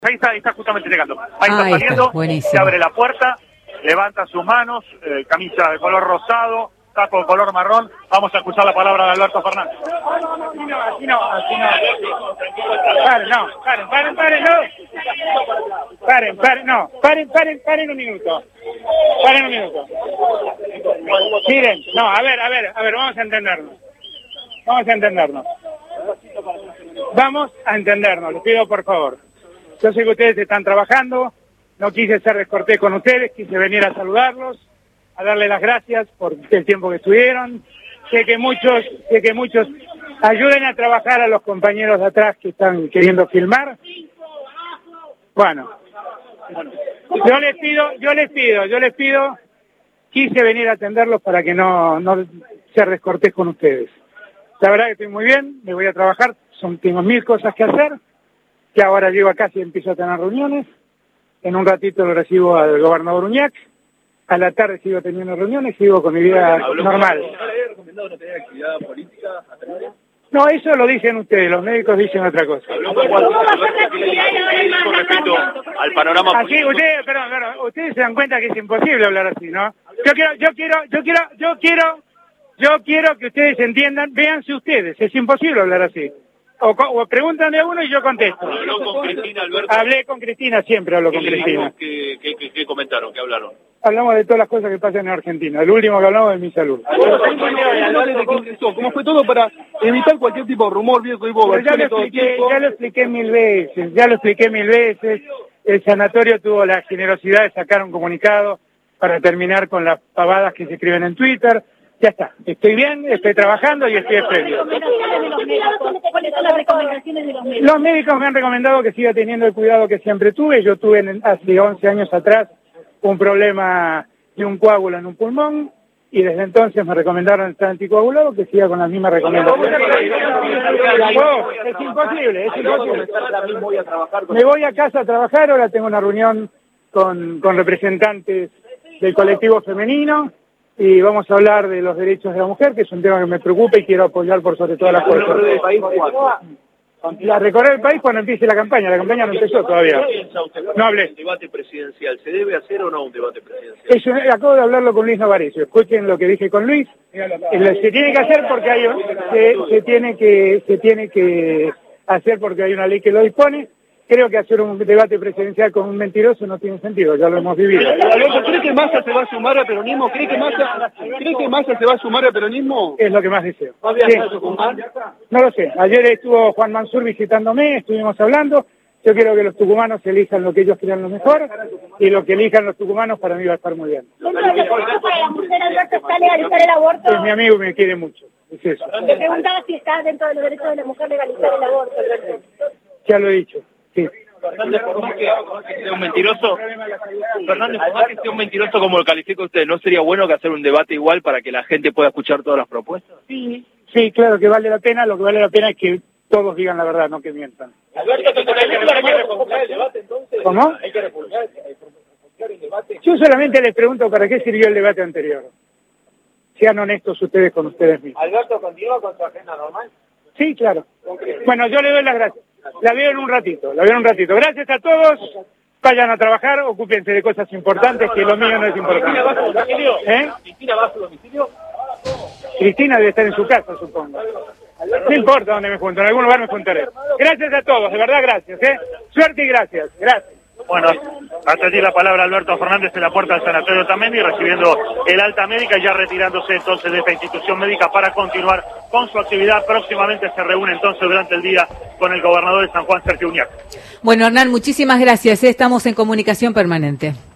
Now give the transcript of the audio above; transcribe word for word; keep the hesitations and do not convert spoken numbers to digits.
Ahí está, ahí está justamente llegando. Ahí ah, está saliendo, está. Buenísimo. se abre la puerta, levanta sus manos, eh, camisa de color rosado, saco de color marrón. Vamos a escuchar la palabra de Alberto Fernández. Así no, así no, así no. Paren, no, paren, paren, paren, no. Paren, paren, no. Paren, paren, paren un minuto. Paren un minuto. Miren, no, a ver, a ver, a ver, vamos a entendernos. Vamos a entendernos. Vamos a entendernos, les pido por favor. Yo sé que ustedes están trabajando, no quise ser descortés con ustedes, quise venir a saludarlos, a darles las gracias por el tiempo que estuvieron. Sé que muchos, sé que muchos ayuden a trabajar a los compañeros de atrás que están queriendo filmar. Bueno, yo les pido, yo les pido, yo les pido, quise venir a atenderlos para que no, no ser descortés con ustedes. La verdad que estoy muy bien, me voy a trabajar, son, tengo mil cosas que hacer, que ahora llego acá y empiezo a tener reuniones. En un ratito lo recibo al gobernador Uñac, a la tarde sigo teniendo reuniones, sigo con mi vida normal. ¿No le había recomendado no tener actividad política hasta ahora? No, eso lo dicen ustedes, los médicos dicen otra cosa. Habló con con respecto al panorama Así, político. ustedes, perdón, perdón, ustedes se dan cuenta que es imposible hablar así, ¿no? Yo quiero, yo quiero, yo quiero, yo quiero, yo quiero que ustedes entiendan, véanse ustedes, es imposible hablar así. O, o pregúntanme a uno y yo contesto. Habló con Cristina, Alberto. Hablé con Cristina, siempre hablo con ¿Qué le Cristina. dijo? ¿Qué, qué, qué, qué comentaron? ¿Qué hablaron? Hablamos de todas las cosas que pasan en Argentina. El último que hablamos es mi salud. ¿Cómo fue todo para evitar cualquier tipo de rumor, viejo y bobo? Pero ya lo expliqué, ya lo expliqué mil veces, ya lo expliqué mil veces. El sanatorio tuvo la generosidad de sacar un comunicado para terminar con las pavadas que se escriben en Twitter. Ya está, estoy bien, estoy trabajando y estoy espléndido. ¿Cuáles son las recomendaciones de los médicos? Los médicos me han recomendado que siga teniendo el cuidado que siempre tuve. Yo tuve en, hace once años atrás un problema de un coágulo en un pulmón y desde entonces me recomendaron estar anticoagulado, que siga con las mismas recomendaciones. Oh, es imposible, es imposible. Me voy a casa a trabajar, ahora tengo una reunión con, con representantes del colectivo femenino y vamos a hablar de los derechos de la mujer, que es un tema que me preocupa y quiero apoyar por sobre todas las cosas. La recorrer el país cuando empiece la campaña, la campaña no empezó todavía. No hablé. ¿Un debate presidencial se debe hacer o no un debate presidencial? Eso, acabo de hablarlo con Luis Novarecio. Escuchen lo que dije con Luis. Se tiene que hacer porque hay se, se tiene que se tiene que hacer porque hay una ley que lo dispone. Creo que hacer un debate presidencial con un mentiroso no tiene sentido, ya lo hemos vivido. Alberto, ¿cree que Massa se va a sumar al peronismo? ¿Cree que Massa, ¿cree que Massa se va a sumar al peronismo? Es lo que más deseo. Sí. No lo sé. Ayer estuvo Juan Mansur visitándome, estuvimos hablando. Yo quiero que los tucumanos elijan lo que ellos crean lo mejor y lo que elijan los tucumanos para mí va a estar muy bien. ¿Dentro de los derechos para la mujer, Alberto, está legalizar el aborto? Es mi amigo y me quiere mucho. Es eso. Te preguntaba si está dentro de los derechos de la mujer legalizar el aborto, Alberto. Ya lo he dicho. Sí. Fernández, por más que sea un mentiroso, Fernández, por más que sea un mentiroso como lo califica usted, ¿no sería bueno que hacer un debate igual para que la gente pueda escuchar todas las propuestas? Sí, sí, claro que vale la pena. Lo que vale la pena es que todos digan la verdad, no que mientan. Alberto, ¿hay que reformular el debate entonces? ¿Cómo? ¿Hay que reformular el debate? Yo solamente les pregunto para qué sirvió el debate anterior. Sean honestos ustedes con ustedes mismos. ¿Alberto continúa con su agenda normal? Sí, claro. Bueno, yo le doy las gracias. La veo en un ratito, la veo en un ratito. Gracias a todos. Vayan a trabajar, ocúpense de cosas importantes, que lo mío no es importante. ¿Eh? ¿Cristina va a su domicilio? Cristina debe estar en su casa, supongo. No importa dónde me junto, en algún lugar me juntaré. Gracias a todos, de verdad gracias. ¿eh? Suerte y gracias. Gracias. Bueno, hasta allí la palabra Alberto Fernández en la puerta del sanatorio también y recibiendo el alta médica y ya retirándose entonces de esta institución médica para continuar con su actividad. Próximamente se reúne entonces durante el día con el gobernador de San Juan, Sergio Uñac. Bueno, Hernán, muchísimas gracias. ¿eh? Estamos en comunicación permanente.